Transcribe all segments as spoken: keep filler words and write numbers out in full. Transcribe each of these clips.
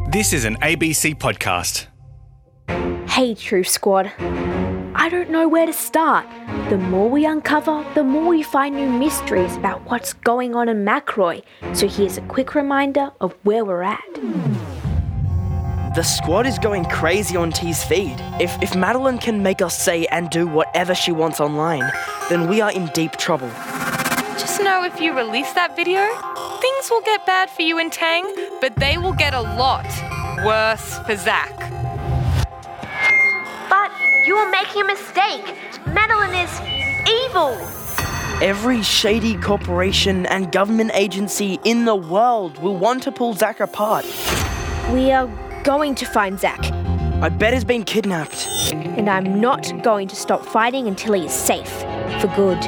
This is an A B C podcast. Hey, Truth Squad. I don't know where to start. The more we uncover, the more we find new mysteries about what's going on in McRoy. So here's a quick reminder of where we're at. The squad is going crazy on T's feed. If, if Madeline can make us say and do whatever she wants online, then we are in deep trouble. Just know if you release that video, things will get bad for you and Tang, but they will get a lot worse for Zach. But you are making a mistake. Madeline is evil. Every shady corporation and government agency in the world will want to pull Zach apart. We are going to find Zach. I bet he's been kidnapped. And I'm not going to stop fighting until he is safe. For good.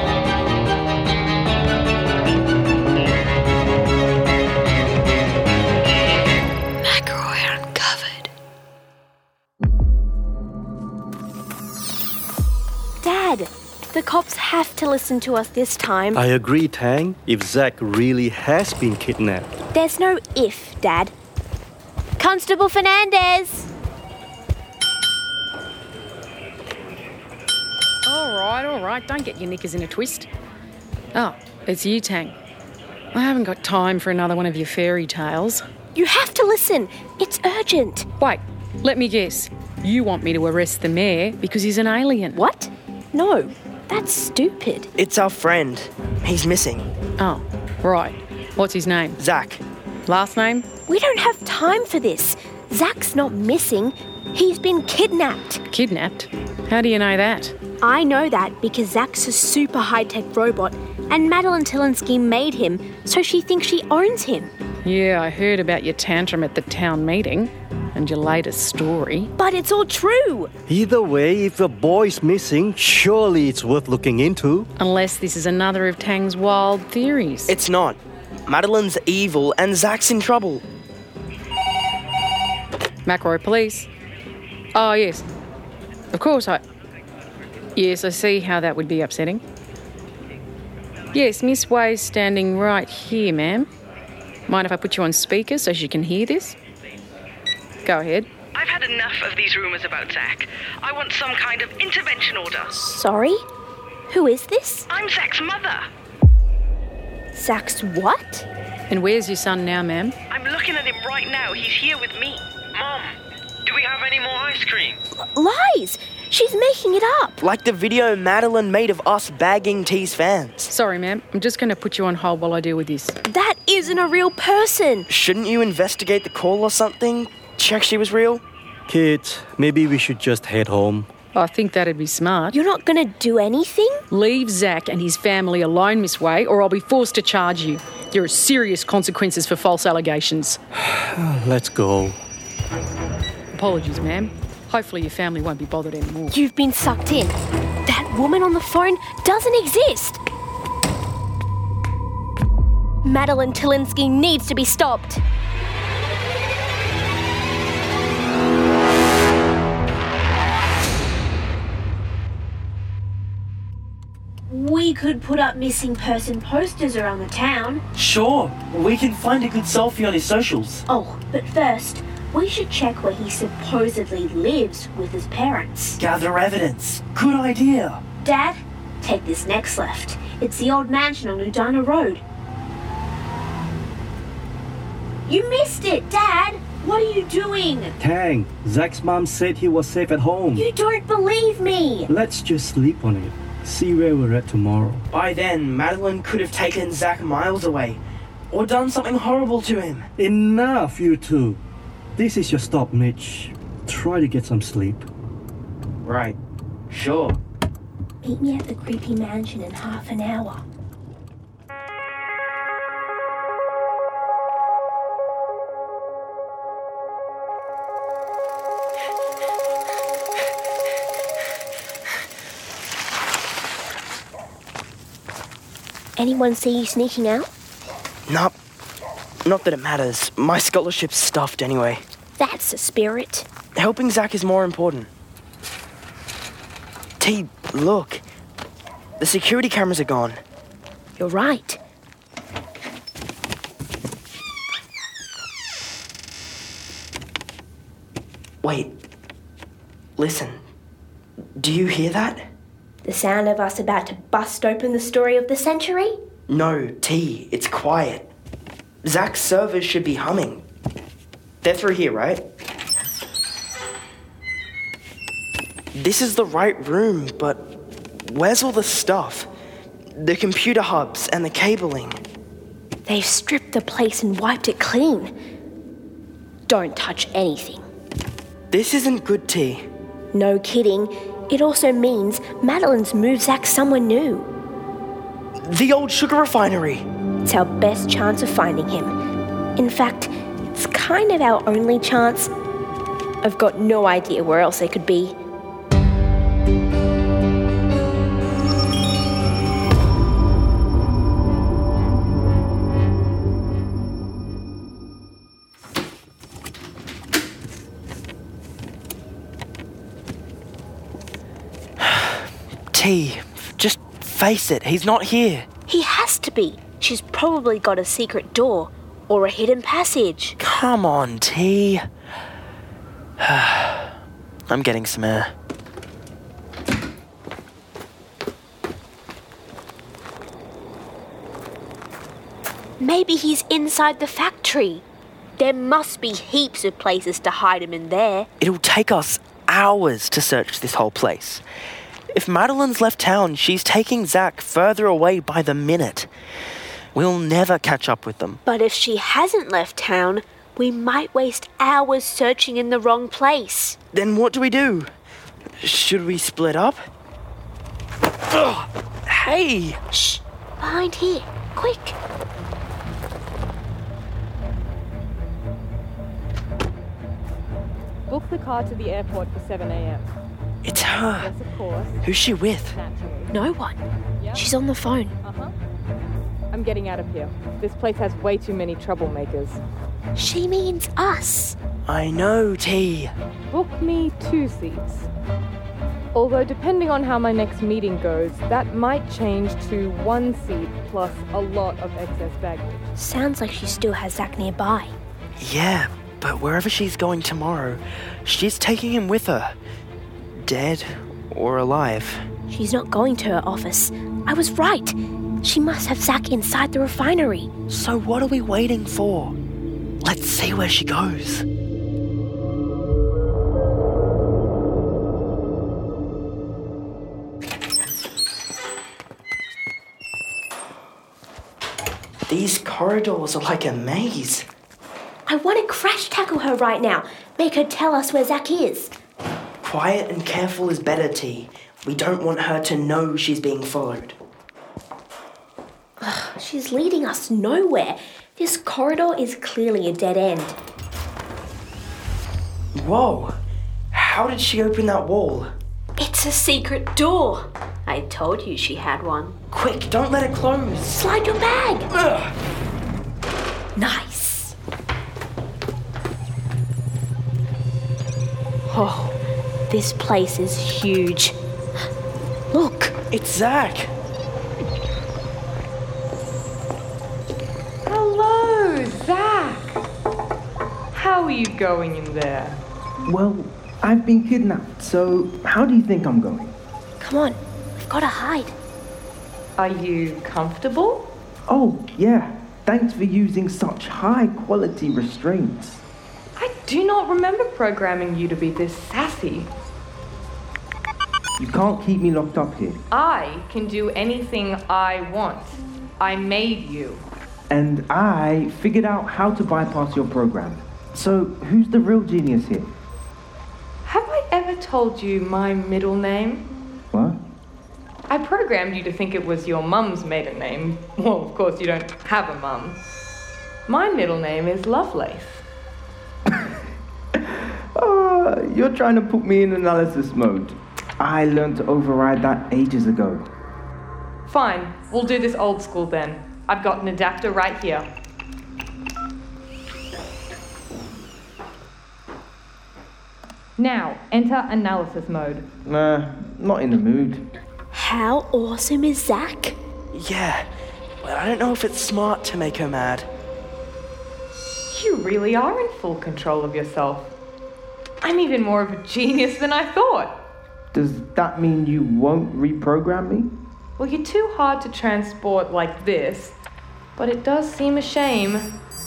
Dad, the cops have to listen to us this time. I agree, Tang. If Zach really has been kidnapped. There's no if, Dad. Constable Fernandez! All right, all right. Don't get your knickers in a twist. Oh, it's you, Tang. I haven't got time for another one of your fairy tales. You have to listen. It's urgent. Wait, let me guess. You want me to arrest the mayor because he's an alien? What? No, that's stupid. It's our friend. He's missing. Oh, right. What's his name? Zach. Last name? We don't have time for this. Zach's not missing. He's been kidnapped. Kidnapped? How do you know that? I know that because Zach's a super high-tech robot and Madeline Tilinsky made him, so she thinks she owns him. Yeah, I heard about your tantrum at the town meeting and your latest story. But it's all true. Either way, if the boy's missing, surely it's worth looking into. Unless this is another of Tang's wild theories. It's not. Madeline's evil and Zach's in trouble. McRoy Police. Oh, yes. Of course, I... Yes, I see how that would be upsetting. Yes, Miss Way's standing right here, ma'am. Mind if I put you on speaker so she can hear this? Go ahead. I've had enough of these rumours about Zach. I want some kind of intervention order. Sorry? Who is this? I'm Zach's mother. Zach's what? And where's your son now, ma'am? I'm looking at him right now. He's here with me. Mom, do we have any more ice cream? Lies! She's making it up. Like the video Madeline made of us bagging T's fans. Sorry, ma'am. I'm just going to put you on hold while I deal with this. That isn't a real person. Shouldn't you investigate the call or something? Check she was real? Kids, maybe we should just head home. I think that'd be smart. You're not going to do anything? Leave Zach and his family alone, Miss Way, or I'll be forced to charge you. There are serious consequences for false allegations. Let's go. Apologies, ma'am. Hopefully your family won't be bothered anymore. You've been sucked in. That woman on the phone doesn't exist. Madeline Tilinsky needs to be stopped. We could put up missing person posters around the town. Sure. We can find a good selfie on his socials. Oh, but first, we should check where he supposedly lives with his parents. Gather evidence. Good idea. Dad, take this next left. It's the old mansion on Udana Road. You missed it, Dad! What are you doing? Tang, Zach's mom said he was safe at home. You don't believe me! Let's just sleep on it. See where we're at tomorrow. By then, Madeline could have taken Zach miles away. Or done something horrible to him. Enough, you two. This is your stop, Mitch. Try to get some sleep. Right. Sure. Meet me at the creepy mansion in half an hour. Anyone see you sneaking out? Nope. Not that it matters. My scholarship's stuffed anyway. That's the spirit. Helping Zach is more important. T, look. The security cameras are gone. You're right. Wait. Listen. Do you hear that? The sound of us about to bust open the story of the century? No, T. It's quiet. Zach's servers should be humming. They're through here, right? This is the right room, but where's all the stuff? The computer hubs and the cabling. They've stripped the place and wiped it clean. Don't touch anything. This isn't good, T. No kidding. It also means Madeline's moved Zach somewhere new. The old sugar refinery. It's our best chance of finding him. In fact, it's kind of our only chance. I've got no idea where else they could be. T, just face it, he's not here. He has to be. She's probably got a secret door or a hidden passage. Come on, T. I'm getting some air. Maybe he's inside the factory. There must be heaps of places to hide him in there. It'll take us hours to search this whole place. If Madeline's left town, she's taking Zach further away by the minute. We'll never catch up with them. But if she hasn't left town, we might waste hours searching in the wrong place. Then what do we do? Should we split up? Ugh. Hey! Shh! Behind here. Quick! Book the car to the airport for seven a.m. It's her. Yes, of course. Who's she with? Naturally. No one. Yep. She's on the phone. Uh-huh. I'm getting out of here. This place has way too many troublemakers. She means us. I know, T. Book me two seats. Although depending on how my next meeting goes, that might change to one seat plus a lot of excess baggage. Sounds like she still has Zach nearby. Yeah, but wherever she's going tomorrow, she's taking him with her. Dead or alive. She's not going to her office. I was right. She must have Zach inside the refinery. So what are we waiting for? Let's see where she goes. These corridors are like a maze. I want to crash tackle her right now. Make her tell us where Zach is. Quiet and careful is better, T. We don't want her to know she's being followed. Ugh, she's leading us nowhere. This corridor is clearly a dead end. Whoa! How did she open that wall? It's a secret door. I told you she had one. Quick, don't let it close. Slide your bag. Ugh. Nice. Oh, this place is huge. Look. It's Zach. Hello, Zach. How are you going in there? Well, I've been kidnapped, so how do you think I'm going? Come on, we've got to hide. Are you comfortable? Oh, yeah. Thanks for using such high-quality restraints. I do not remember programming you to be this sassy. You can't keep me locked up here. I can do anything I want. I made you. And I figured out how to bypass your program. So, who's the real genius here? Have I ever told you my middle name? What? I programmed you to think it was your mum's maiden name. Well, of course, you don't have a mum. My middle name is Lovelace. Oh, you're trying to put me in analysis mode. I learned to override that ages ago. Fine, we'll do this old school then. I've got an adapter right here. Now, enter analysis mode. Nah, not in the mood. How awesome is Zach? Yeah, but I don't know if it's smart to make her mad. You really are in full control of yourself. I'm even more of a genius than I thought. Does that mean you won't reprogram me? Well, you're too hard to transport like this, but it does seem a shame.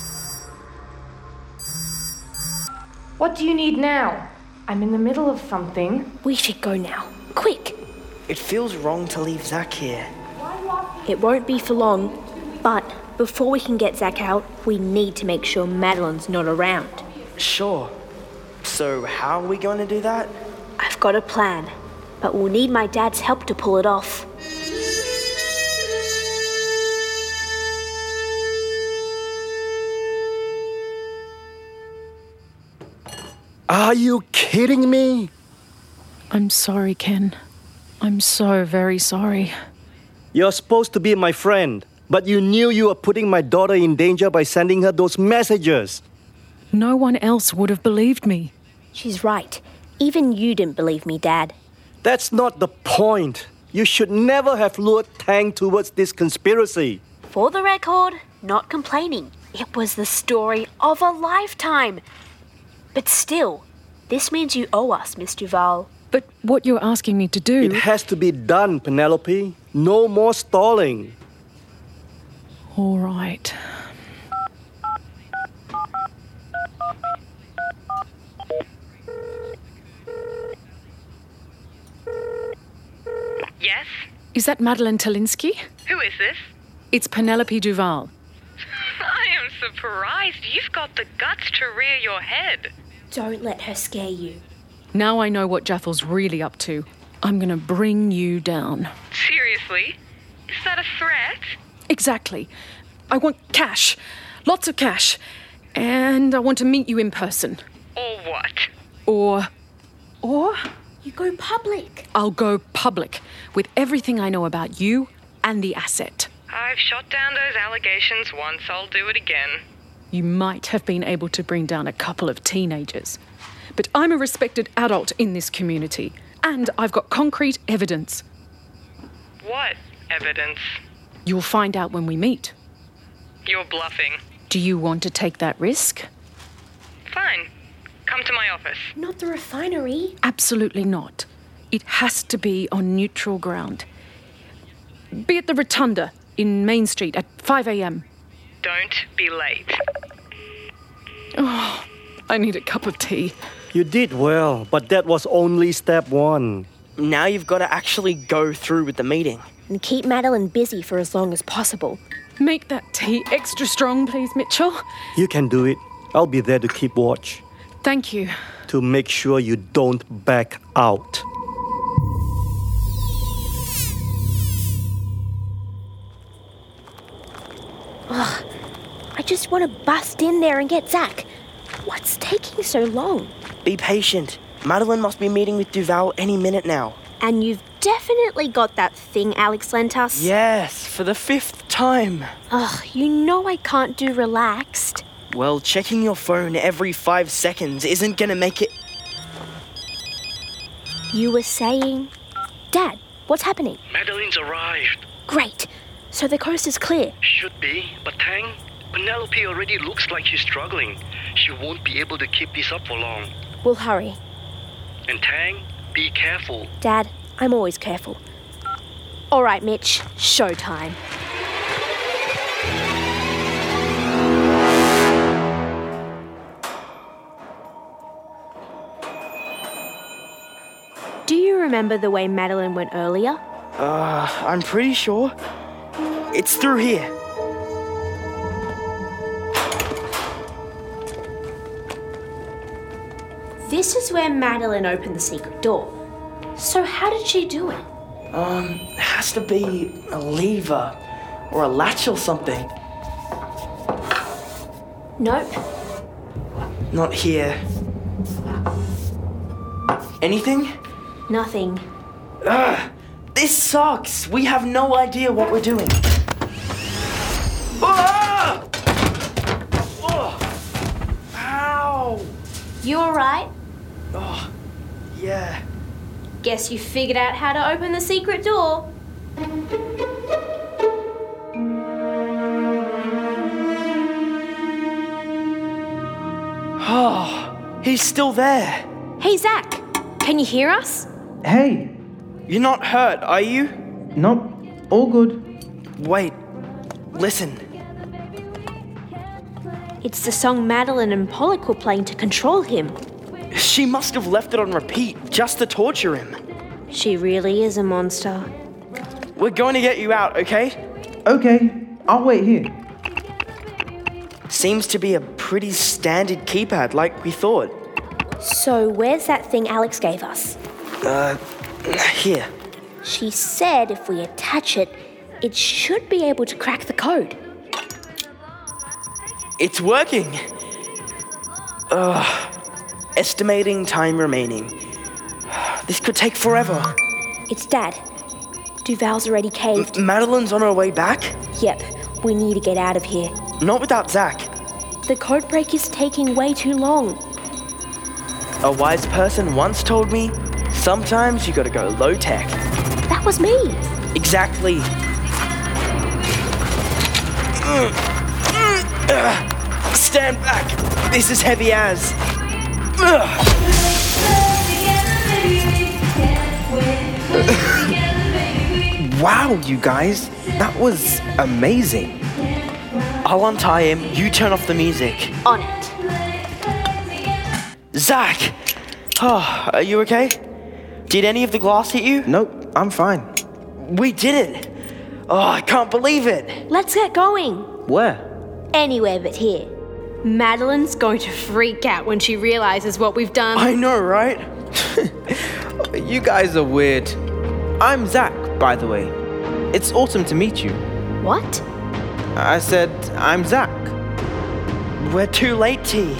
What do you need now? I'm in the middle of something. We should go now. Quick! It feels wrong to leave Zach here. It won't be for long, but before we can get Zach out, we need to make sure Madeline's not around. Sure. So how are we going to do that? I've got a plan, but we'll need my dad's help to pull it off. Are you kidding me? I'm sorry, Ken. I'm so very sorry. You're supposed to be my friend, but you knew you were putting my daughter in danger by sending her those messages. No one else would have believed me. She's right. Even you didn't believe me, Dad. That's not the point. You should never have lured Tang towards this conspiracy. For the record, not complaining. It was the story of a lifetime. But still, this means you owe us, Miss Duval. But what you're asking me to do... It has to be done, Penelope. No more stalling. All right. Yes? Is that Madeline Talinsky? Who is this? It's Penelope Duval. I am surprised you've got the guts to rear your head. Don't let her scare you. Now I know what Jathel's really up to. I'm gonna bring you down. Seriously? Is that a threat? Exactly. I want cash. Lots of cash. And I want to meet you in person. Or what? Or... Or... You go public. I'll go public with everything I know about you and the asset. I've shot down those allegations once, I'll do it again. You might have been able to bring down a couple of teenagers. But I'm a respected adult in this community, and I've got concrete evidence. What evidence? You'll find out when we meet. You're bluffing. Do you want to take that risk? Fine. Come to my office. Not the refinery. Absolutely not. It has to be on neutral ground. Be at the Rotunda in Main Street at five a.m. Don't be late. Oh, I need a cup of tea. You did well, but that was only step one. Now you've got to actually go through with the meeting. And keep Madeline busy for as long as possible. Make that tea extra strong, please, Mitchell. You can do it. I'll be there to keep watch. Thank you. To make sure you don't back out. Ugh, I just want to bust in there and get Zach. What's taking so long? Be patient. Madeline must be meeting with Duval any minute now. And you've definitely got that thing Alex lent us? Yes, for the fifth time. Ugh, you know I can't do relaxed. Well, checking your phone every five seconds isn't gonna make it... You were saying... Dad, what's happening? Madeline's arrived. Great. So the coast is clear. Should be, but Tang, Penelope already looks like she's struggling. She won't be able to keep this up for long. We'll hurry. And Tang, be careful. Dad, I'm always careful. All right, Mitch, showtime. Do you remember the way Madeline went earlier? Uh, I'm pretty sure. It's through here. This is where Madeline opened the secret door. So how did she do it? Um, it has to be a lever or a latch or something. Nope. Not here. Anything? Nothing. Ugh, this sucks. We have no idea what we're doing. Ah! Oh! Ow! You alright? Oh, yeah. Guess you figured out how to open the secret door. Oh, he's still there. Hey, Zach, can you hear us? Hey, You're not hurt, are you? nope, all good. Wait, listen. It's the song Madeline and Pollock were playing to control him. She must have left it on repeat just to torture him. She really is a monster. We're going to get you out, okay? Okay, I'll wait here. Seems to be a pretty standard keypad like we thought. So where's that thing Alex gave us? Uh, here. She said if we attach it, it should be able to crack the code. It's working. Ugh. Estimating time remaining. This could take forever. It's Dad. Duval's already caved. M- Madeline's on her way back? Yep, we need to get out of here. Not without Zach. The code break is taking way too long. A wise person once told me, sometimes you gotta go low tech. That was me. Exactly. Mm, mm, uh, stand back. This is heavy as. Ugh. Wow, you guys, that was amazing. I'll untie him, you turn off the music. On it. Zach! Oh, are you okay? Did any of the glass hit you? Nope, I'm fine. We did it! Oh, I can't believe it! Let's get going. Where? Anywhere but here. Madeline's going to freak out when she realizes what we've done. I know, right? You guys are weird. I'm Zach, by the way. It's awesome to meet you. What? I said, I'm Zach. We're too late, T.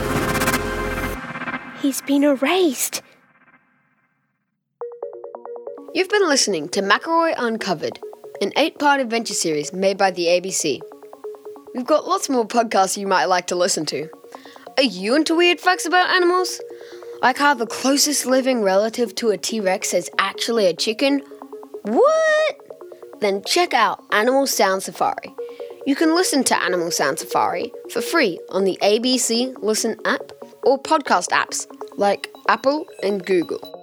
He's been erased. You've been listening to McElroy Uncovered, an eight-part adventure series made by the A B C. We've got lots more podcasts you might like to listen to. Are you into weird facts about animals? Like how the closest living relative to a T-Rex is actually a chicken? What? Then check out Animal Sound Safari. You can listen to Animal Sound Safari for free on the A B C Listen app or podcast apps like Apple and Google.